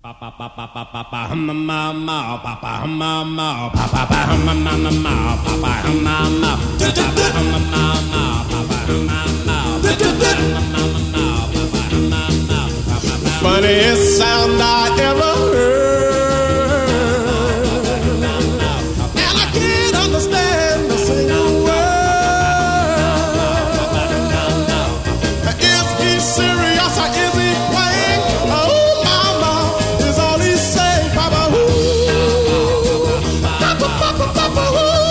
Funniest sound I ever heard, and I can't understand a single word. Is he serious or is he playing? Oh, mama, is all he saying, Papa, Papa, Papa, Papa,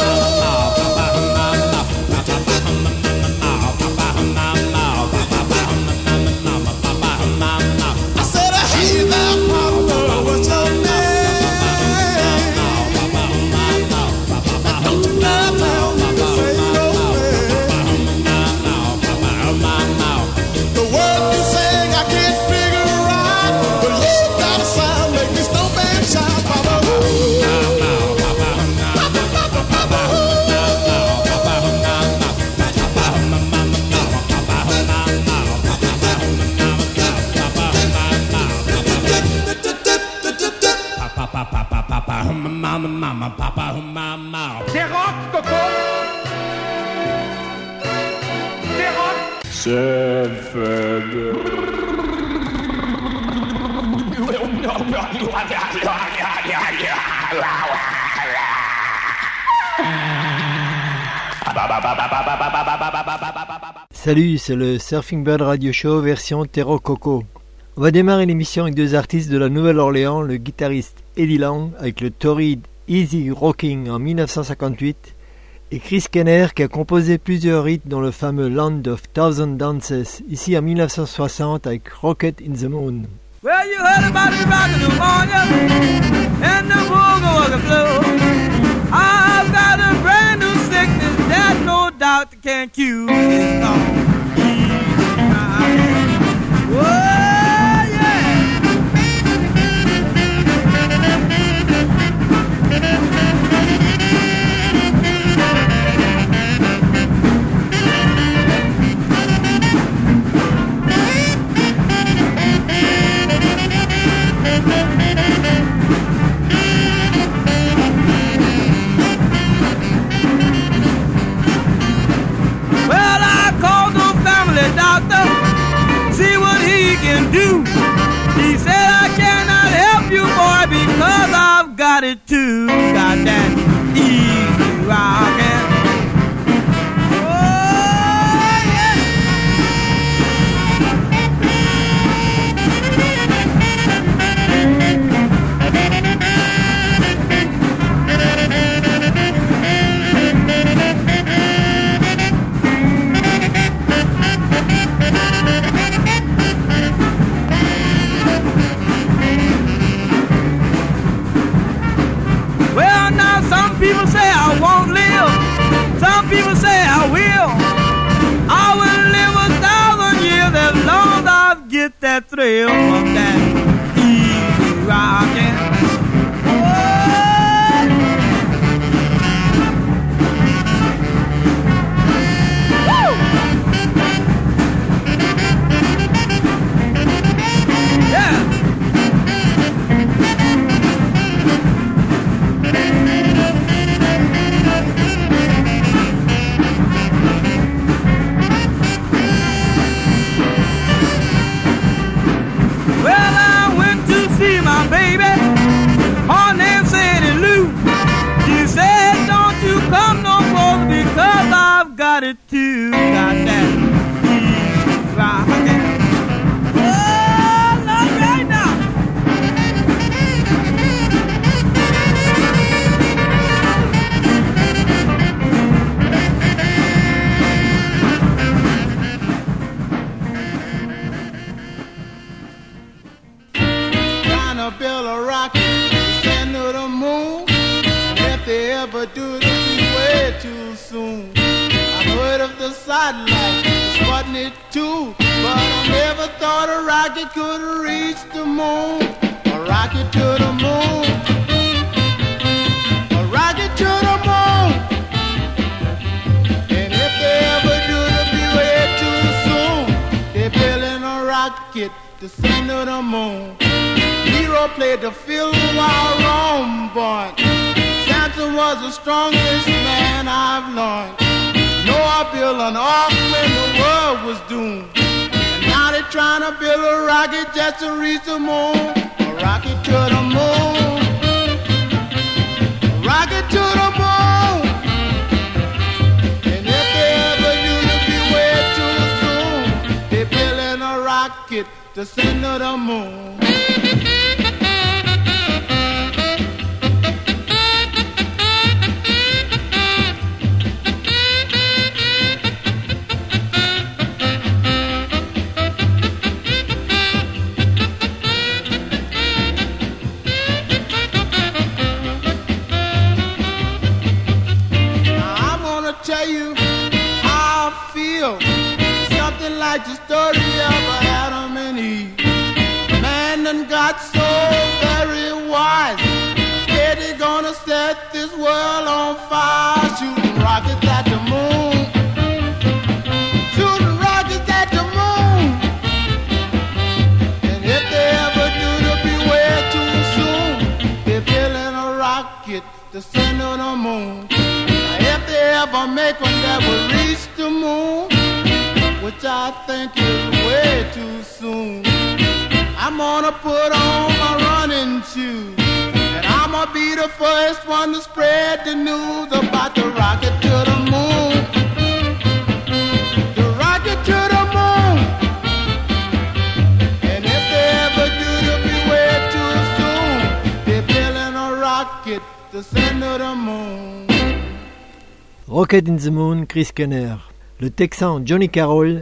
mama, papa, mama. C'est rock, Coco. C'est rock. C'est fait. Salut, c'est le Surfing Bird Radio Show version Terro Coco. On va démarrer l'émission avec deux artistes de la Nouvelle-Orléans, le guitariste Eddie Lang avec le torride Easy Rocking en 1958 et Chris Kenner qui a composé plusieurs hits dont le fameux Land of Thousand Dances ici en 1960 avec Rocket in the Moon. Well, you heard about the rock of pneumonia and the boogie flow. I've got a brand new sickness that no doctor can cure. It's called Whoa! Doctor, see what he can do. He said I cannot help you, boy, because I've got it too. Got that easy rockin'. Some people say I won't live. Some people say I will. I will live 1,000 years as long as I get that thrill from that easy rockin'. Got it too, got that rockin'. Oh, not right now. Trying to build a rocket, send to the moon. If they ever do it, it'll be way too soon. Heard of the satellite, Sputnik 2, but I never thought a rocket could reach the moon. A rocket to the moon. A rocket to the moon. And if they ever do, it'll be way too soon. They're building a rocket to send to the moon. Hero Theodore played the fiddle while Rome born. Samson was the strongest man I've learned. Noah built an ark when the world was doomed. And now they're trying to build a rocket just to reach the moon. A rocket to the moon. A rocket to the moon. And if they ever do to be way too soon, they're building a rocket to send to the moon. Tell you how I feel. Something like the story of Adam and Eve. Man done got so very wise. Said he gonna set this world on fire. Shooting rockets at the moon. Shooting rockets at the moon. And if they ever do to be way too soon, they're building a rocket to send to the moon. If they ever make one that will reach the moon, which I think is way too soon, I'm gonna put on my running shoes, and I'm gonna be the first one to spread the news about the rocket to the moon. The rocket to the moon. And if they ever do to be way too soon, they're building a rocket to send to the moon. Rocket in the Moon, Chris Kenner. Le Texan Johnny Carroll,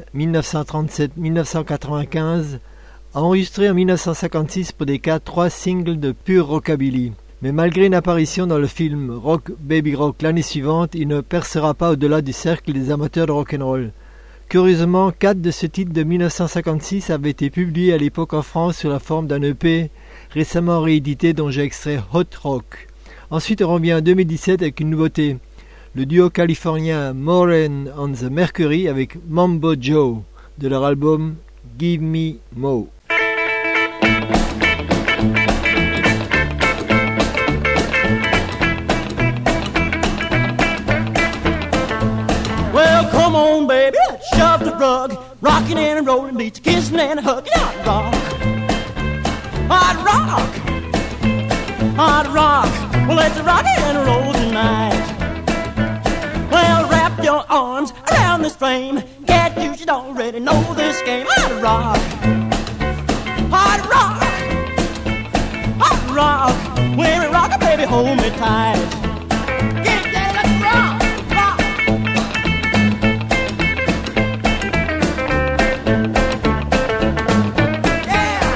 1937-1995, a enregistré en 1956 pour des cas 3 singles de pur rockabilly. Mais malgré une apparition dans le film Rock Baby Rock l'année suivante, il ne percera pas au-delà du cercle des amateurs de rock'n'roll. Curieusement, 4 de ce titre de 1956 avaient été publiés à l'époque en France sous la forme d'un EP récemment réédité dont j'ai extrait Hot Rock. Ensuite on revient en 2017 avec une nouveauté. Le duo californien Moran on the Mercury avec Mambo Joe de leur album Give Me Mo. Well, come on, baby, let's shove the rug. Rockin' and rollin' beats, kissin' and huggin'. Hot rock, hot rock, hot rock. Well, let's rock and roll tonight. Well, wrap your arms around this frame. Can't you should already know this game. Hot rock, hot rock, hot rock. When we rock, baby, hold me tight. Get down, let's rock, rock. Yeah.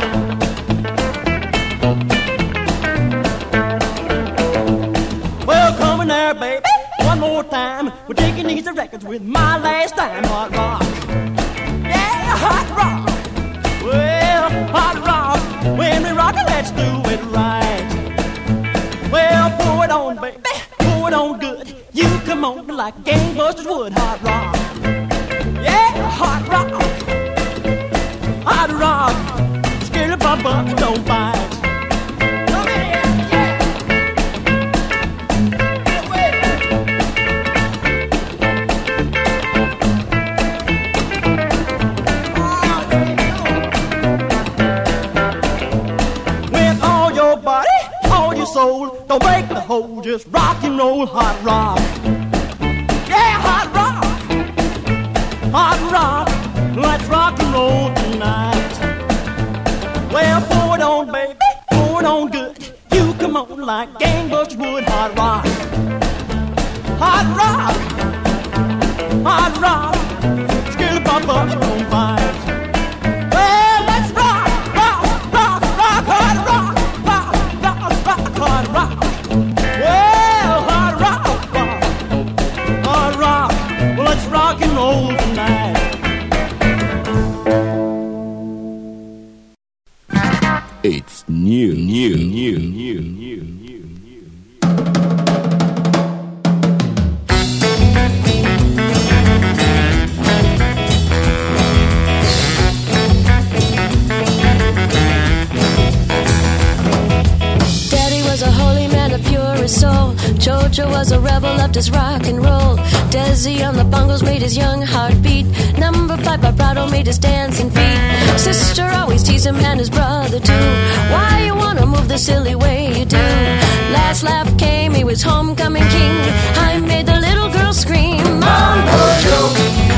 Well, come in there, baby. One more time, we're taking these records with my last time. Hot rock, yeah, hot rock. Well, hot rock. When we rock it, let's do it right. Well, pour it on, baby, pour it on good. You come on like gangbusters would. Hot rock, yeah, hot rock, hot rock. Scared of our bucks, don't bite. Soul, don't break the hole, just rock and roll. Hot rock, yeah, hot rock, hot rock. Let's rock and roll tonight. Well, pour it on, baby, pour it on good. You come on like gangbusters would. Hot rock, hot rock, hot rock. Scared of our bucks, don't bite. Well, let's rock, rock, rock, rock, hot rock. Hot rock, well, hot rock, hot rock. Well, let's rock and roll tonight. It's new. his soul. Jojo was a rebel, loved his rock and roll. Desi on the bongos made his young heart beat. Number 5 vibrato made his dancing feet. Sister always teased him and his brother too. Why you wanna move the silly way you do? Last laugh came, he was homecoming king. I made the little girl scream. Mambo Joe,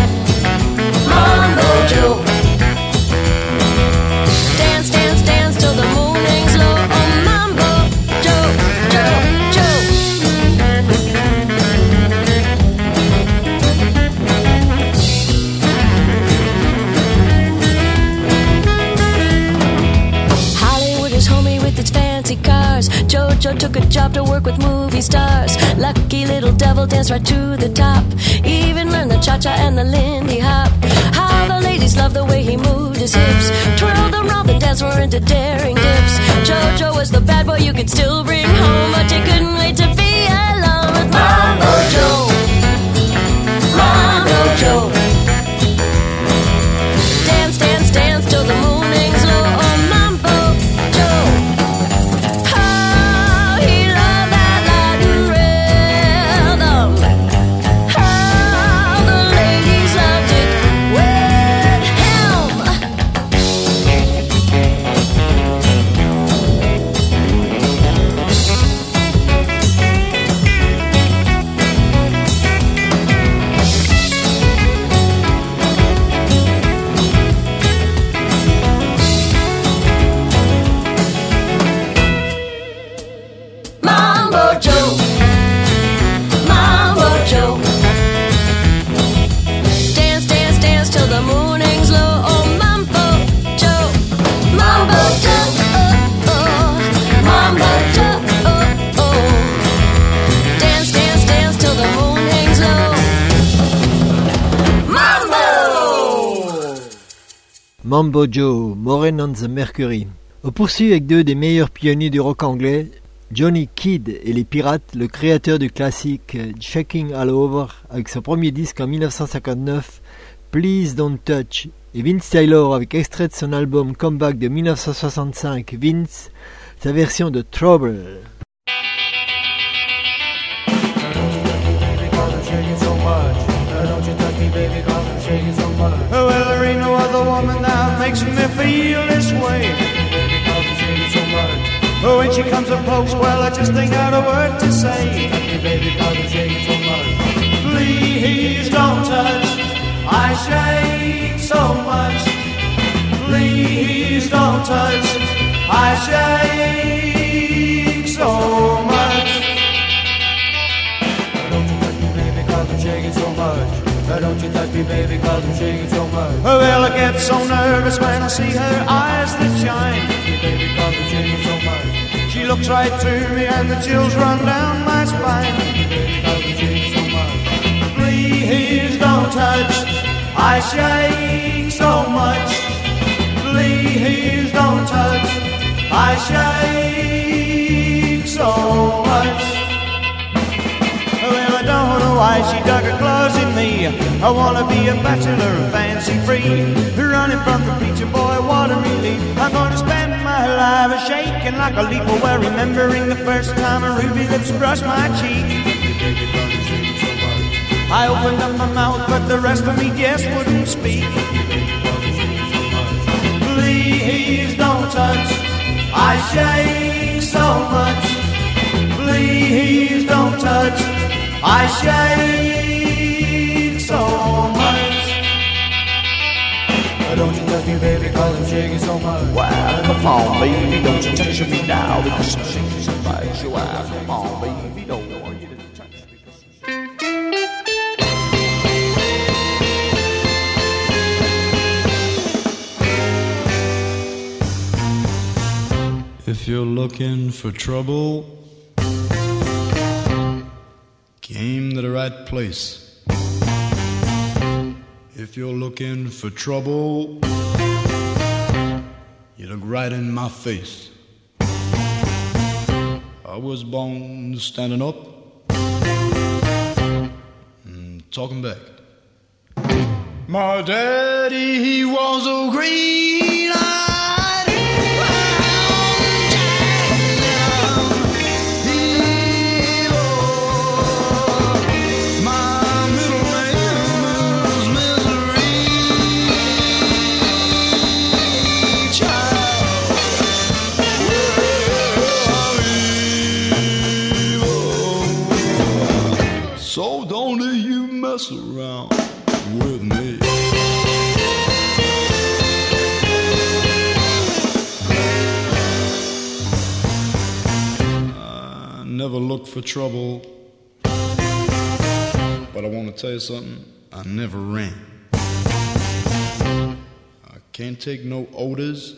Mambo Joe. Dance, dance, dance till the morning's low. Oh, Mambo Joe, Joe, Joe. Hollywood is homey with its fancy cars. Jojo took a job to work with movie stars. Lucky little devil danced right to the top. Even learned the cha-cha and the Lindy Hop. How the ladies loved the way he moved his hips. Twirled around the dance floor into daring dips. Jojo was the bad boy you could still bring home, but you couldn't wait to be alone with Mambo Joe. Mambo Joe. Dance, dance, dance till the morning's low. Oh, Mambo Joe. Oh, he loved that Latin rhythm. How the ladies loved it with him. Mambo Joe, Mambo Joe. Dance, dance, dance till the morning's low. Oh, Mambo Joe, Mambo Joe, oh, oh. Mambo Joe, oh, oh. Dance, dance, dance till the morning's low. Mambo! Mambo Joe, Maureen on the Mercury. On poursuit avec deux des meilleurs pionniers du rock anglais, Johnny Kidd et les Pirates, le créateur du classique Shaking All Over, avec son premier disque en 1959, Please Don't Touch, et Vince Taylor avec extrait de son album Comeback de 1965, Vince, sa version de Trouble. Well, there ain't no other woman that makes me feel this way. Oh, when she comes up close, well, I just ain't got a word to say. Please don't touch, I shake so much. Please don't touch, I shake so much. Don't you touch me, baby, 'cause I'm shaking so much. Don't you touch me, baby, 'cause I'm shaking so much. Well, I get so nervous when I see her eyes that shine. Baby, 'cause I'm shaking so much. She looks right through me and the chills run down my spine. Baby, 'cause I'm shaking so much. Please don't touch, I shake so much. Please don't touch, I shake so much. Well, I don't know why she dug her claws in me. I wanna be a bachelor and fancy free. Running from the preacher boy, what a relief. I'm gonna spend my life shaking like a leaf. Well, remembering the first time a ruby lips brushed my cheek. I opened up my mouth, but the rest of me just wouldn't speak. Please don't touch, I shake so much. Please don't touch, I shake so much. Don't you touch me, baby, 'cause I'm shaking so much. Wow, come on, baby, don't you touch me now because I'm shaking so much. Wow, come on, baby, don't want you to touch me. If you're looking for trouble, came to the right place. If you're looking for trouble, you look right in my face. I was born standing up and talking back. My daddy, he was a green-eyed brown jack. He mess around with me. I never look for trouble, but I want to tell you something, I never ran. I can't take no orders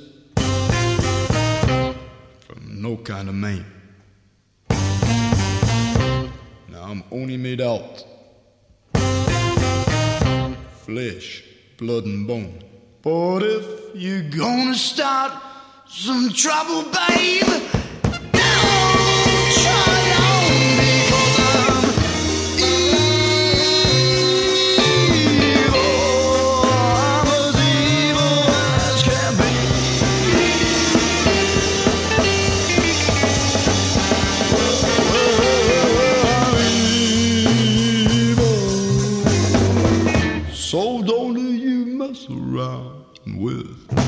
from no kind of man. Now I'm only made out flesh, blood and bone. But if you're gonna start some trouble, babe, don't try on me, 'cause I'm evil. I'm as evil as can be. I'm evil. So don't you mess around with.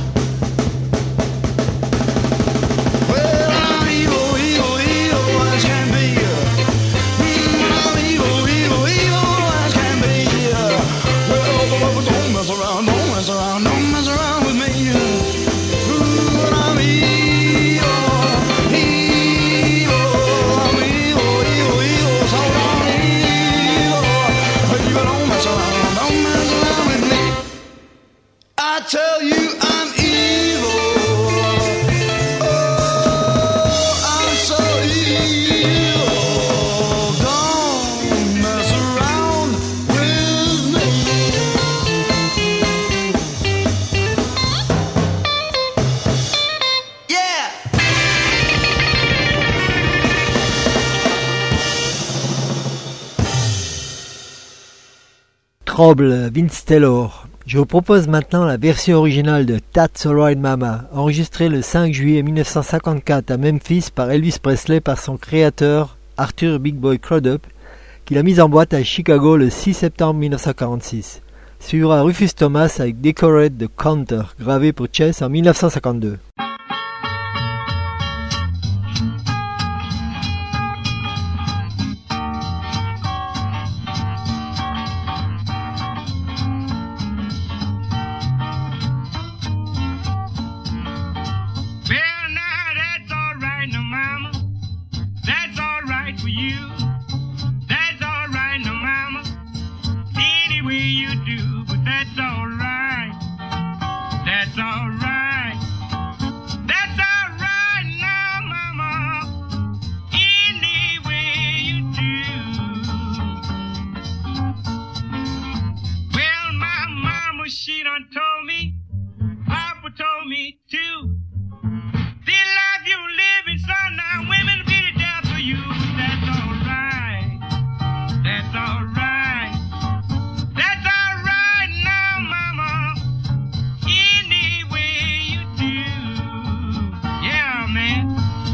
Well, I'm evil, evil, evil as can be. I'm evil, evil, evil as can be. Well, don't mess around, don't mess around, don't mess around with me. But I'm evil, evil, I'm evil, evil, evil, so I'm evil. You don't mess around, don't mess around with me. I tell you I'm evil. Oh, I'm so evil. Don't mess around with me. Yeah. Trouble, Vince Taylor. Je vous propose maintenant la version originale de That's Alright Mama, enregistrée le 5 juillet 1954 à Memphis par Elvis Presley par son créateur Arthur Big Boy Crudup, qu'il a mise en boîte à Chicago le 6 septembre 1946. Suivra Rufus Thomas avec Decorate the Counter, gravé pour Chess en 1952. Well, now that's all right, now, Mama. That's all right for you. That's all right, now, Mama. Any way you do, but that's all right. That's all right. That's all right, now, Mama. Any way you do. Well, my mama, she done told me. Papa told me too. The life you living, son, now women be the death for you. That's all right. That's all right. That's all right now, Mama. Any way you do. Yeah, man.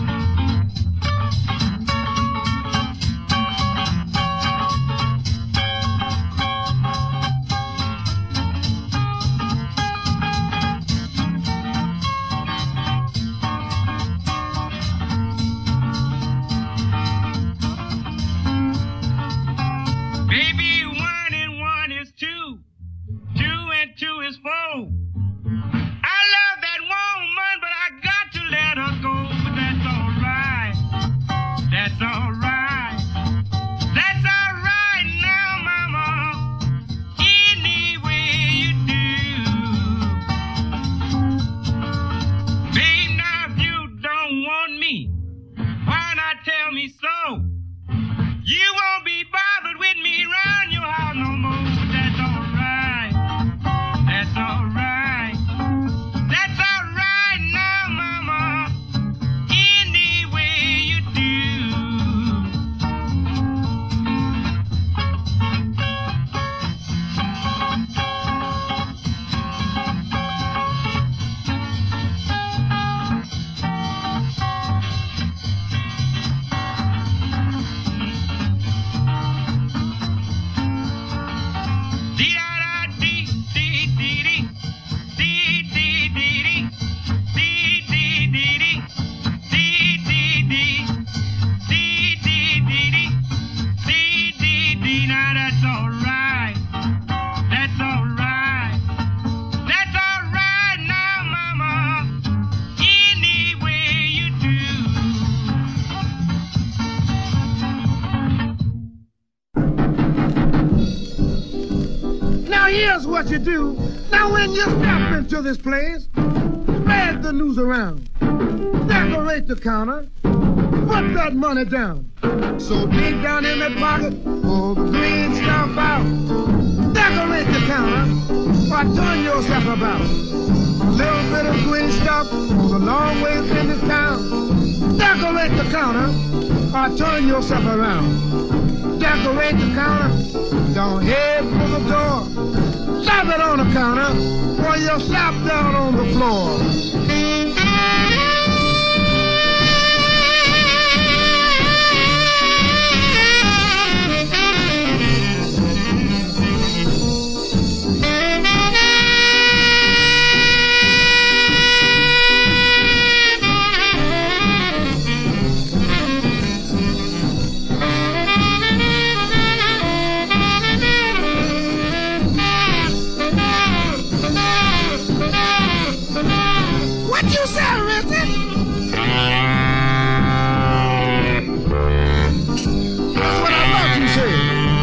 Baby, 1 and 1 is 2. 2 and 2 is 4. I love that woman, but I got to let her go. But that's all right. That's all right. That's all right now, Mama. Any way you do. Babe, now if you don't want me, why not tell me so? You won't be bothered with me round your house no more. That's all right. That's all right. That's all right now, Mama. Any way you do. here's what you do. Now when you step into this place, spread the news around. Decorate the counter. Put that money down. So dig down in that pocket, pull the green stuff out. Decorate the counter, or turn yourself about. A little bit of green stuff goes a long ways in this town. Decorate the counter, or turn yourself around. Decorate the counter, don't head for the door. Slap it on the counter, or you'll slap down on the floor. What you say, Richard? That's what I thought you said.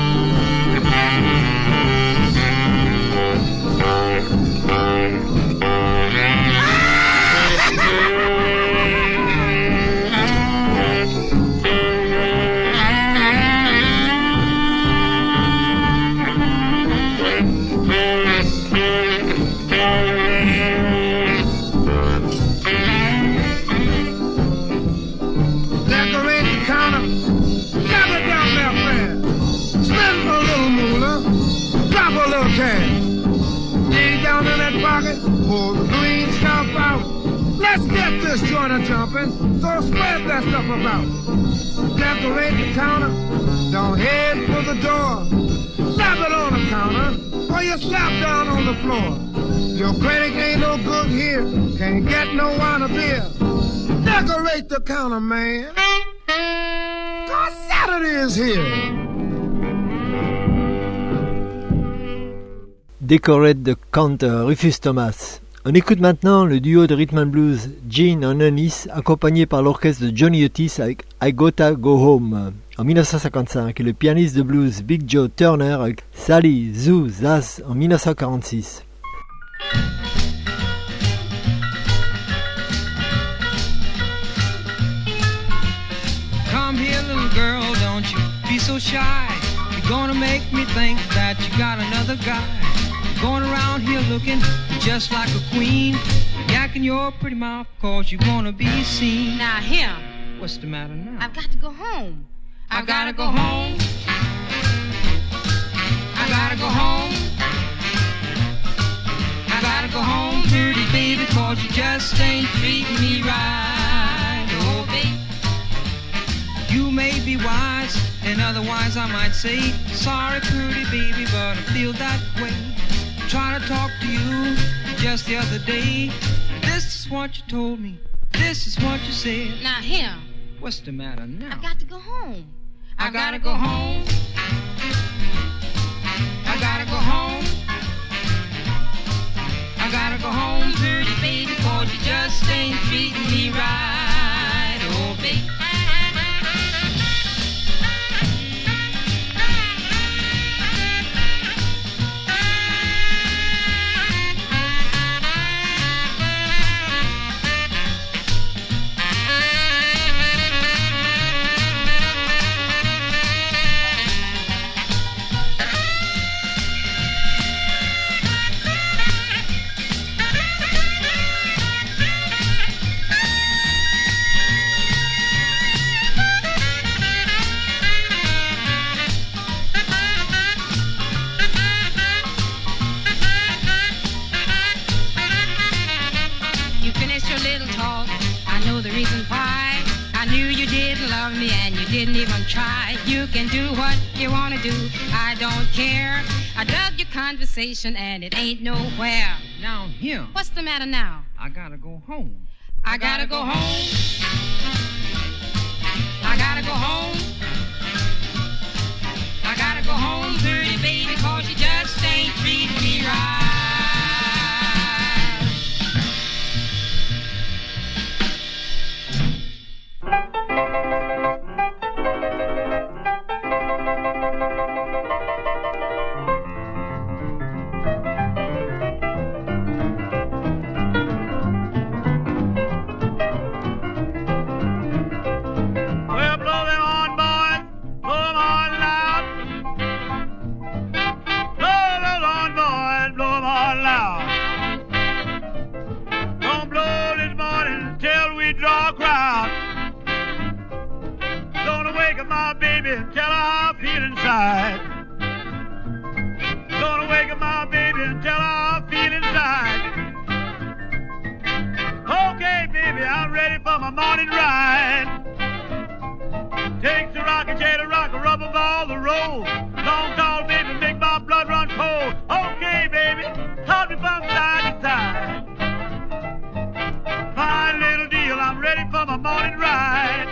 Decorate the counter, drop it down there fast. Spend a little moolah, drop a little cash. Dig down in that pocket, pull the green stuff out. Let's get this joint a jumping, so spread that stuff about. Decorate the counter, don't head for the door. Slap it on the counter, or you slap down on the floor. Your credit ain't no good here, can't get no wine or beer. Decorate the counter, man. 'Cause Saturday is here. Decorate the Counter, Rufus Thomas. On écoute maintenant le duo de rhythm and blues Gene and Eunice, accompagné par l'orchestre de Johnny Otis avec I Gotta Go Home en 1955 et le pianiste de blues Big Joe Turner avec Sally Zoo Zaz en 1946. Come here, little girl, don't you be so shy. You're gonna make me think that you got another guy. You're going around here looking just like a queen, yakking your pretty mouth cause you wanna be seen. Now here, What's the matter now? I've got to go home. I gotta go home. I gotta go home. I gotta go home, pretty baby, cause you just ain't treating me right. Oh, baby. You may be wise, and otherwise I might say, sorry, pretty baby, but I feel that way. Trying to talk to you just the other day. This is what you told me. This is what you said. Now here, What's the matter now? I've got to go home. I gotta go home. I gotta go home. I gotta go home, pretty baby, cause you just ain't treating me right. Oh, baby. Didn't even try. You can do what you want to do. I don't care. I dug your conversation and it ain't nowhere. Now here. What's the matter now? I gotta go home. I gotta go home. I gotta go home. I gotta go home, pretty baby, cause you just ain't treating me right. baby and tell her how I feel inside. Gonna wake up my baby and tell her how I feel inside. Okay, baby, I'm ready for my morning ride. Takes a rocking chair to rock a rubber ball the road. Long tall baby, make my blood run cold. Okay, baby, toss me from side to side. Fine little deal, I'm ready for my morning ride.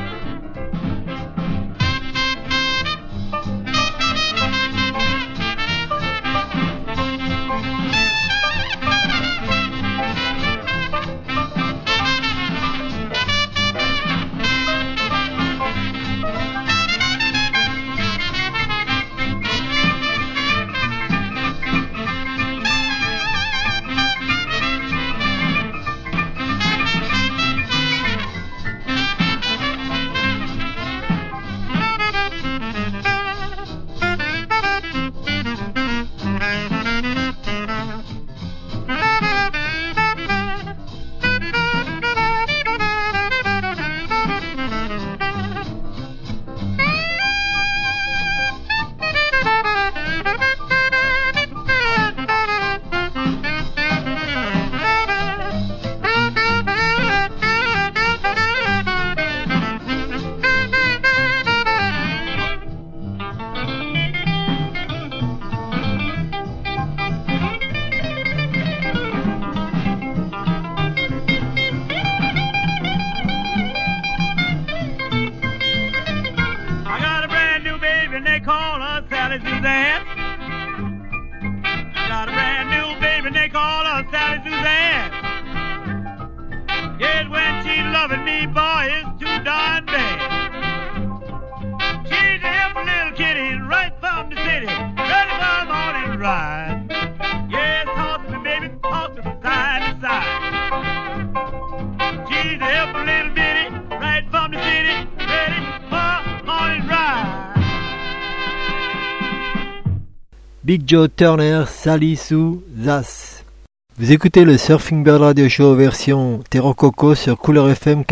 Big Joe Turner, Sally Sue Zass. Vous écoutez le Surfing Bird Radio Show version Terro Coco sur Couleur FM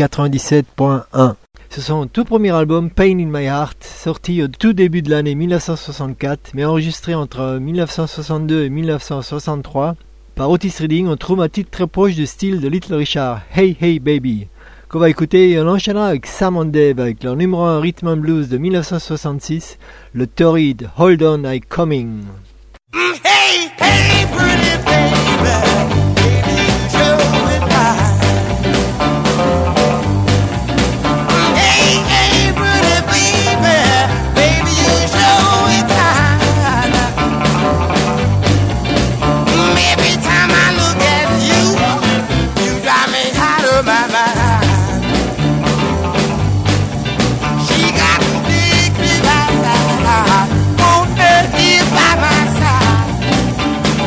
97.1. C'est son tout premier album Pain in My Heart, sorti au tout début de l'année 1964, mais enregistré entre 1962 et 1963 par Otis Redding. On trouve un titre très proche du style de Little Richard, Hey Hey Baby, qu'on va écouter, et on enchaînera avec Sam and Dave avec leur numéro 1 Rhythm and Blues de 1966, le torride Hold On I'm Coming. Hey, hey, pretty baby, baby, you show me fine. Hey, hey, pretty baby, baby, you show me fine. Every time I look at you, you drive me out of my mind. She got big, big eyes, won't let you by my side.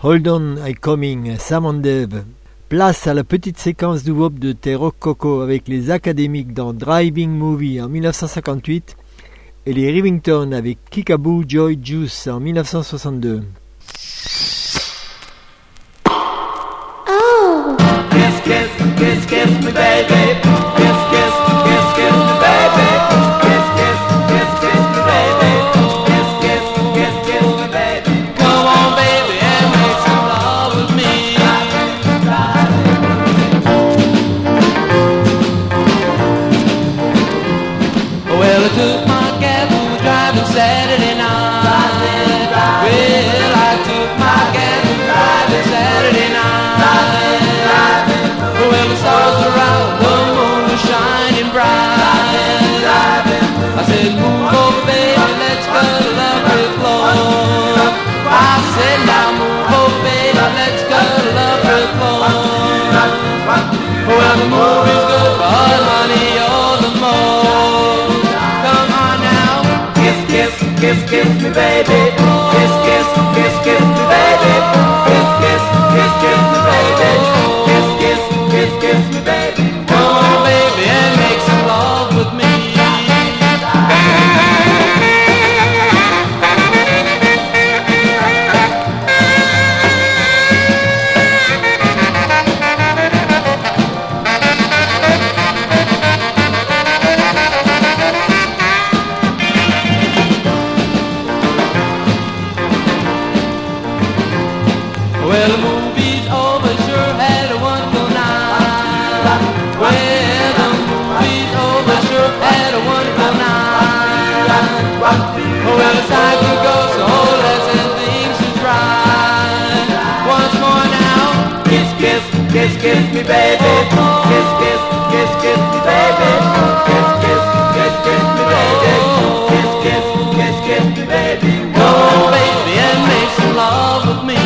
Hold On, I'm Coming, Sam and Dave. Place à la petite séquence du wop de Terro Coco avec les Académiques dans Driving Movie en 1958 et les Rivington avec Kickaboo Joy Juice en 1962. Oh. Kiss, kiss, kiss, kiss me, baby. Kiss, kiss, kiss, kiss me, baby. Kiss, kiss, kiss, kiss me, baby. Kiss, kiss, kiss, kiss me, baby. Come on, baby, and make some love with me. Well, I took my cab, we were driving Saturday night. Well, I took my cab, we were driving Saturday night. Well, the stars were out, the moon was shining bright. I said, move over, baby, let's go to Lovely Floor. I said, now move over, baby, let's go to Lovely Floor. Well, the movie's good, but honey, you're the most. Come on now, kiss, kiss, kiss, kiss me, baby. Kiss, kiss, kiss, kiss me, baby. Kiss, kiss, kiss, kiss me, baby. Kiss, kiss, kiss, kiss me, baby. Come on, baby, and make some love with me. Well, the movie's over, sure had a wonderful night. Well, the movie's over, sure had a wonderful night. Well, it's time to go, so let's end things just right. Once more now, kiss, kiss, kiss, kiss me, baby. Kiss, kiss, kiss, kiss me, baby. Kiss, kiss, kiss, kiss me, baby. Kiss, kiss, kiss, kiss me, baby. Come on, baby, and make some love with me.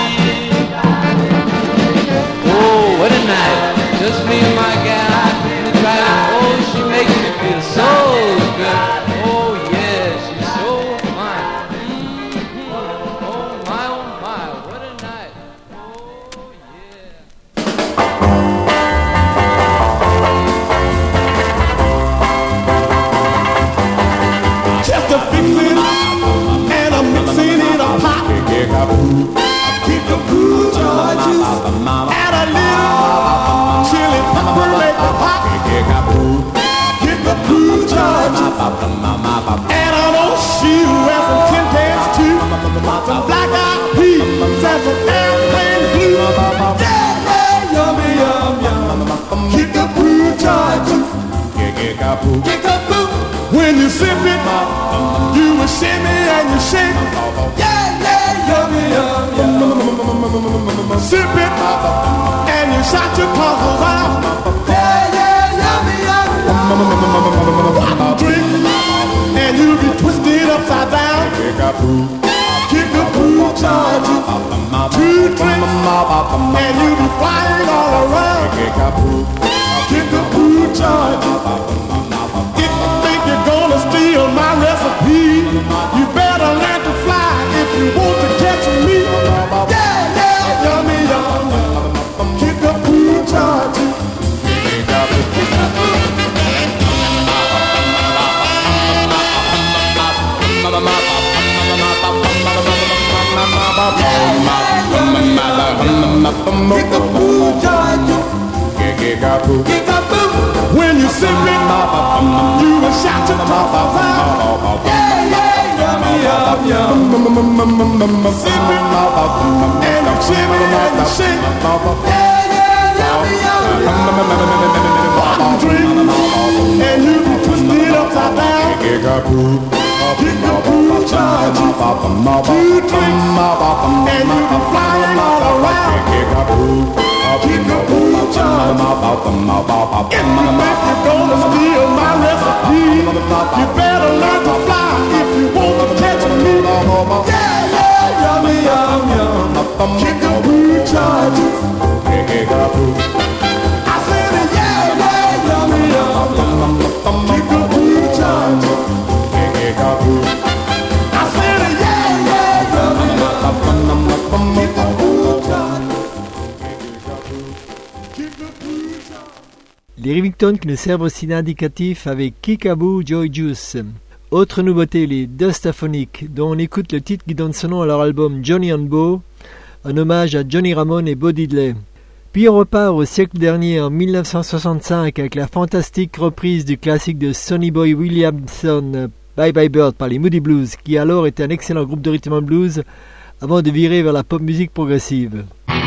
What a night, just me and my gal. The driving, oh, she makes me feel so good. Oh yeah, she's so fine. Oh my, what a night. Oh yeah. Just a fixing and a mixing in a pot. Kick-a-boo, Georges, add a little chili pepper, make the pot. Kick-a-boo, Georges, add on those shoes and some tin cans too. Some black-eyed peas and some airplane blue. Yeah, yeah, yummy, yum, yum. Kick-a-boo, Georges, kick-a-boo. When you sip it, you will shimmy and you shake. Yeah, yeah, yummy, yum, yum. Sip it and you shout your puzzles out. Yeah, yeah, yummy, yum, yum. One drink and you'll be twisted upside down. Kick-a-boo, Georges. Two drinks and you'll be flying all around. Kick-a-boo, Georges. If you think you're gonna steal my recipe, you better learn to fly if you want to catch me. Yeah, yeah, yummy, yum. Kick-a-boo, Georges. Kick-a-boo, Georges. Kick-a-boo. When you sing it, you will shout your toes out. Yeah, yeah, yummy, yum, yum. Sing it, and you shimmy and you shake. Yeah, yeah, yummy, yum, yum. One drink, and you be twisted upside down. Kick-a-boo, Georges. Two drinks, and you be flying all around. Kick-a-boo, Georges. If you think you're gonna steal my recipe, you better learn to fly if you want to catch me. Yeah, yeah, yummy, yum, yum. Kick-a-boo, Georges. I said, yeah, yeah, yummy, yum, yum. Kick-a-boo, Georges. I said, yeah, yeah, yummy, yum. Kick-a-boo. Des ringtones qui nous servent aussi d'indicatif avec Kickaboo Joy Juice. Autre nouveauté, les Dustaphonics, dont on écoute le titre qui donne son nom à leur album Johnny and Bo, un hommage à Johnny Ramone et Bo Diddley. Puis on repart au siècle dernier, en 1965, avec la fantastique reprise du classique de Sonny Boy Williamson, Bye Bye Bird, par les Moody Blues, qui alors était un excellent groupe de rhythm and blues, avant de virer vers la pop musique progressive.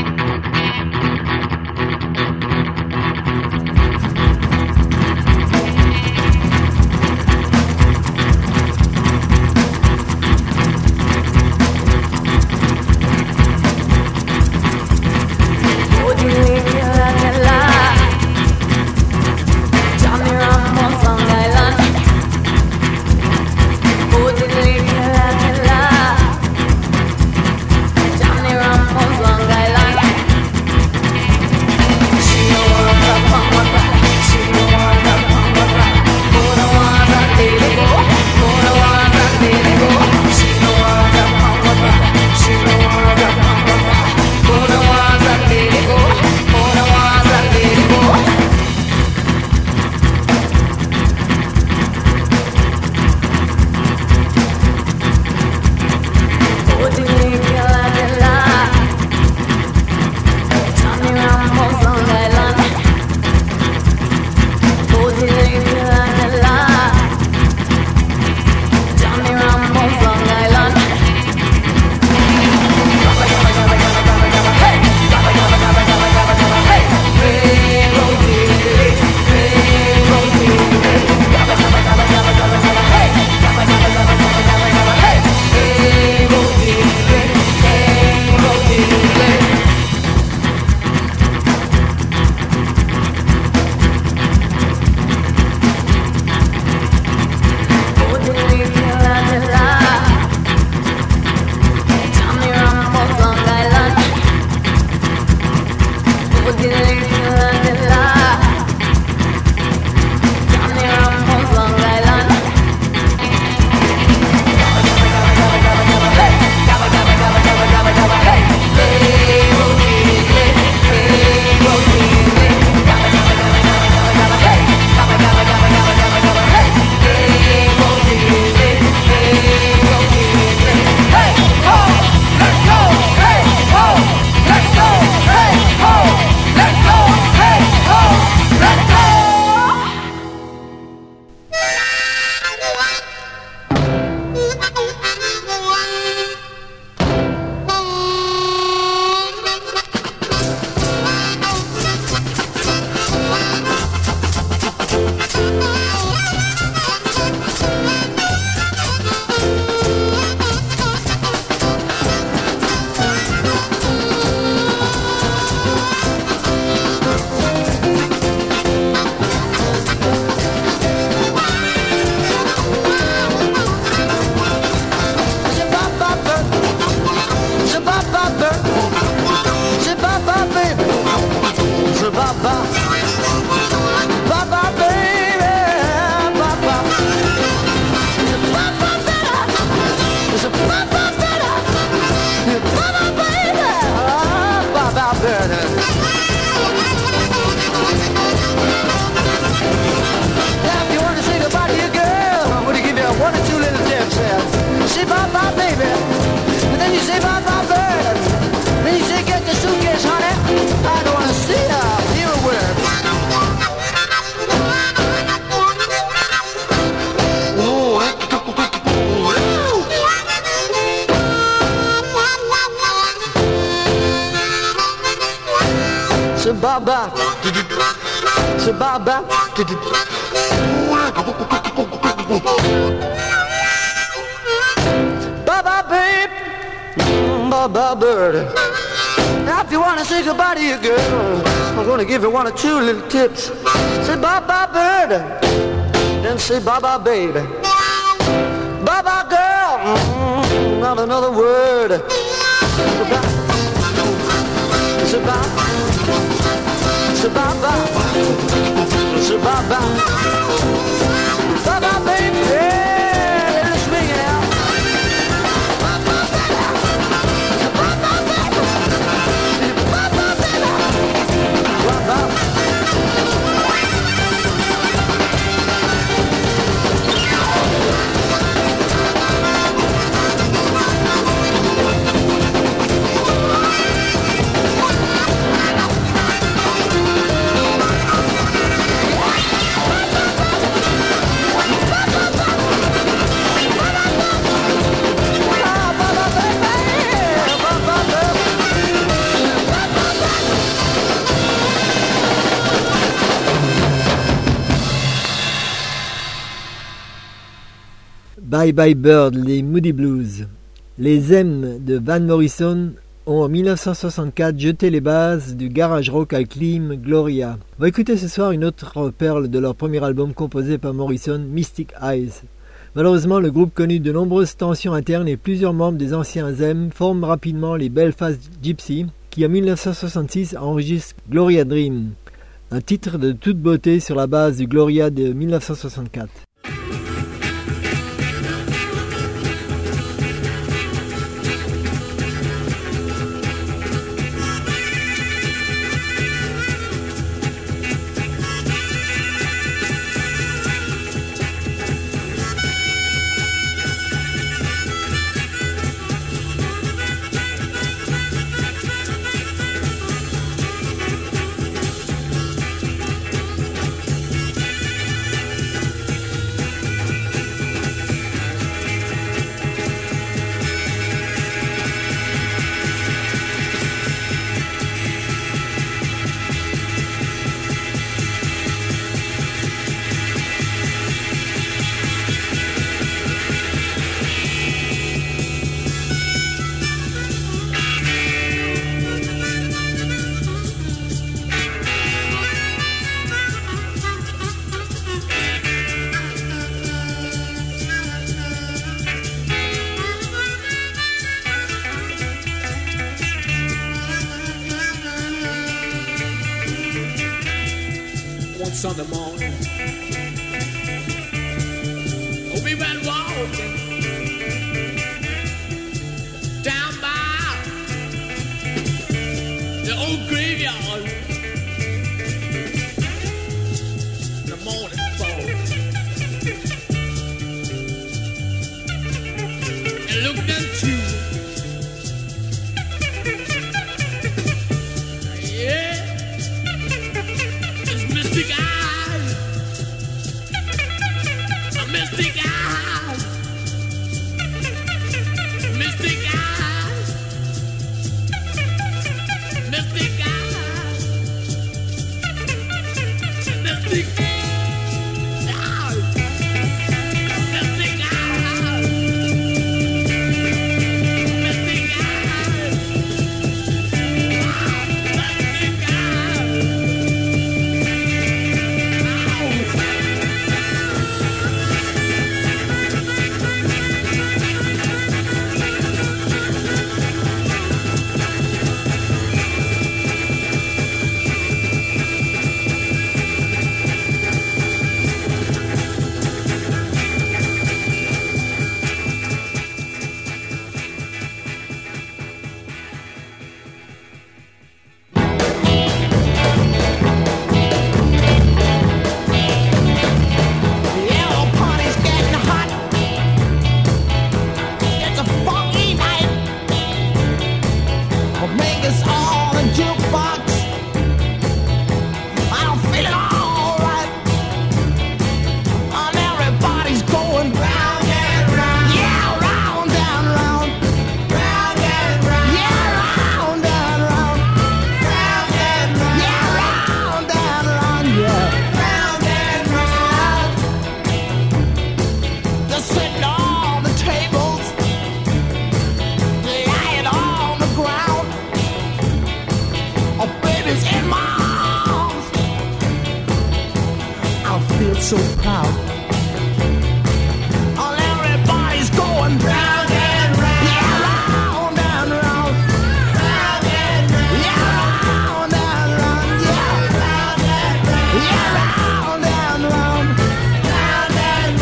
Bye-bye, babe. Bye-bye, bird. Now, if you want to say goodbye to your girl, I'm going to give you one or two little tips. Say bye-bye, bird. Then say bye-bye, baby. Bye-bye, girl. Not another word. Goodbye. Say bye. Say bye-bye. Say bye-bye. Bye-bye, baby. Yeah, let it swing it out. Bye-bye, baby. Bye-bye, baby. Bye-bye, baby. Bye-bye. Bye Bye Bird, les Moody Blues. Les M de Van Morrison ont en 1964 jeté les bases du garage rock avec l'hymne Gloria. On va écouter ce soir une autre perle de leur premier album composé par Morrison, Mystic Eyes. Malheureusement, le groupe connut de nombreuses tensions internes et plusieurs membres des anciens M forment rapidement les Belfast Gypsy qui en 1966 enregistrent Gloria Dream, un titre de toute beauté sur la base du Gloria de 1964. Sunday morning, we went walking down by the old graveyard. The morning fall, and looked into mystic eyes, mystic eyes, mystic eyes, mystic eyes, mystic eyes, mystic eyes. So proud. All everybody's going round and round, yeah, round and round, round and round, yeah, round and round, yeah, round and round, yeah, round and round, round and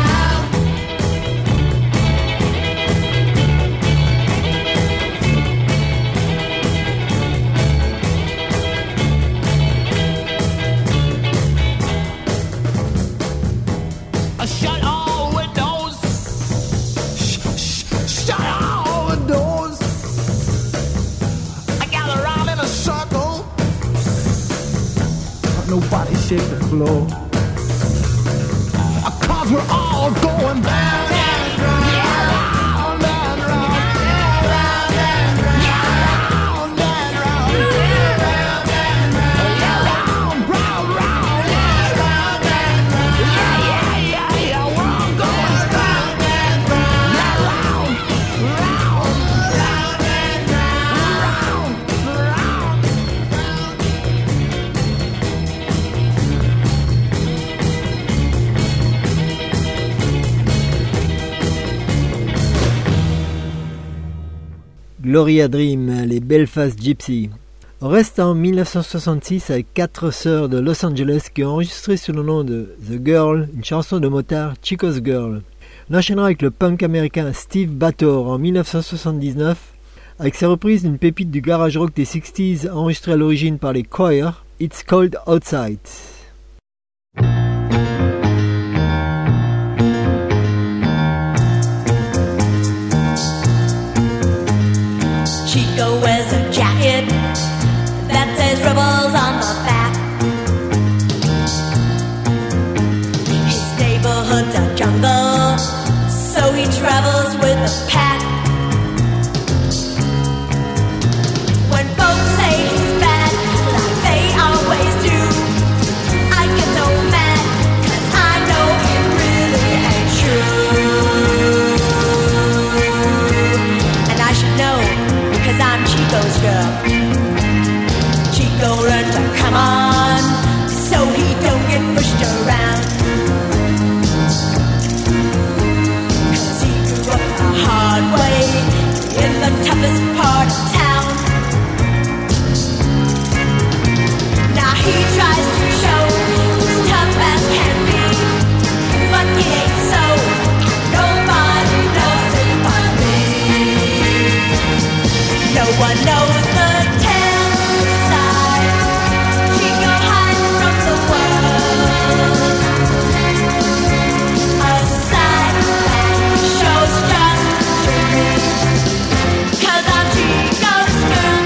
shut all windows, shut all the doors. I gather around in a circle, but nobody shake the floor. 'Cause we're all going round and round, yeah, round and round, yeah, round and round, yeah, round and round, yeah, round and round, yeah, round, round, round, yeah, round and round, yeah, yeah, yeah, yeah, we're all going round and Gloria Dream, les Belfast Gypsy. On reste en 1966 avec 4 sœurs de Los Angeles qui ont enregistré sous le nom de The Girl une chanson de motard, Chico's Girl. On enchaînera avec le punk américain Steve Bator en 1979 avec sa reprise d'une pépite du garage rock des 60s enregistrée à l'origine par les Choir, It's Cold Outside. Chico wears a jacket that says Rebels on the back. His neighborhood's a jungle, so he travels with a pack. When folks say he's bad, like they always do, I get so mad, 'cause I know it really ain't true. And I should know, 'cause I'm Chico's girl. Chico learned to come on, so he don't get pushed around. 'Cause he grew up the hard way, in the toughest part of town. Now he tries to show he's tough as can be, but it ain't so, nobody knows it but me. No one knows the tale side. Chico hides from the world a side that shows just to me. 'Cause I'm Chico's girl.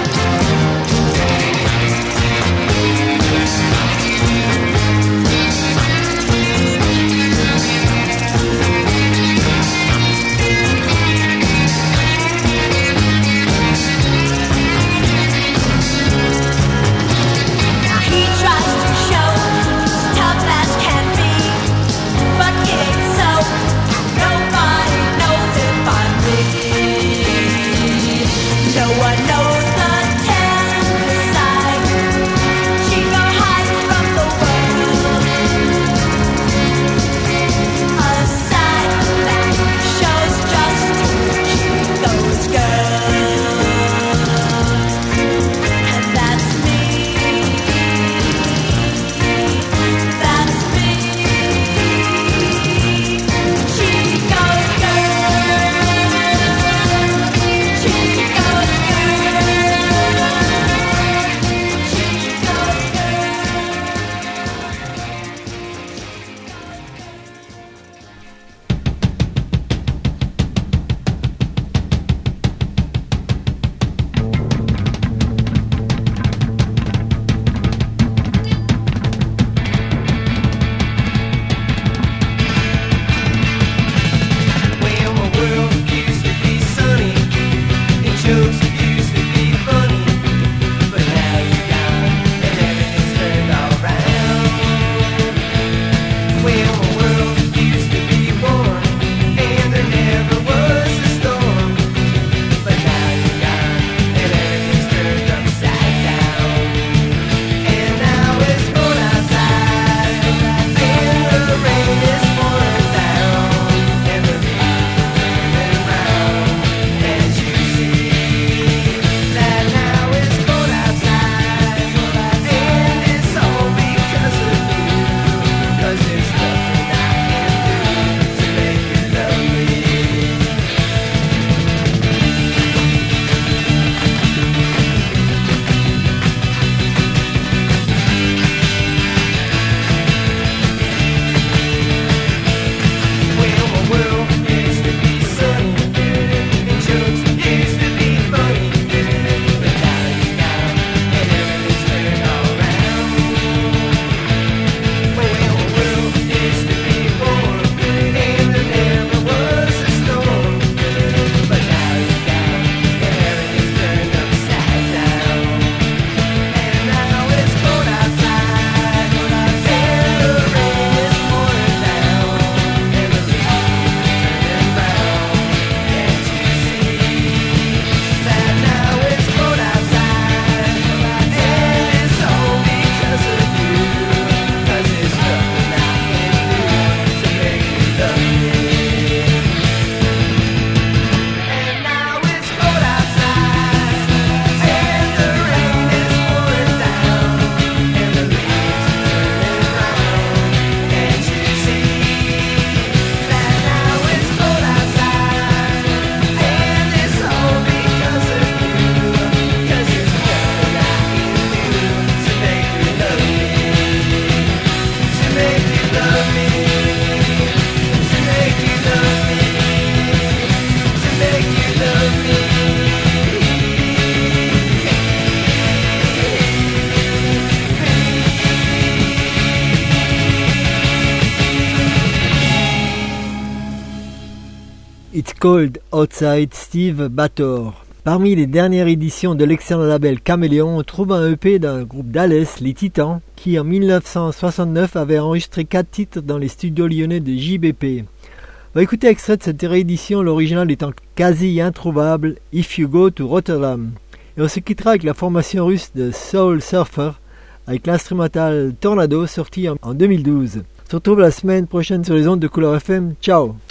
Cold Outside Steve Bator. Parmi les dernières éditions de l'excellent label Caméléon, on trouve un EP d'un groupe Dallas, les Titans, qui en 1969 avait enregistré 4 titres dans les studios lyonnais de JBP. On va écouter extrait de cette réédition, l'original étant quasi introuvable, If You Go to Rotterdam. Et on se quittera avec la formation russe de Soul Surfer, avec l'instrumental Tornado sorti en 2012. On se retrouve la semaine prochaine sur les ondes de Couleur FM. Ciao!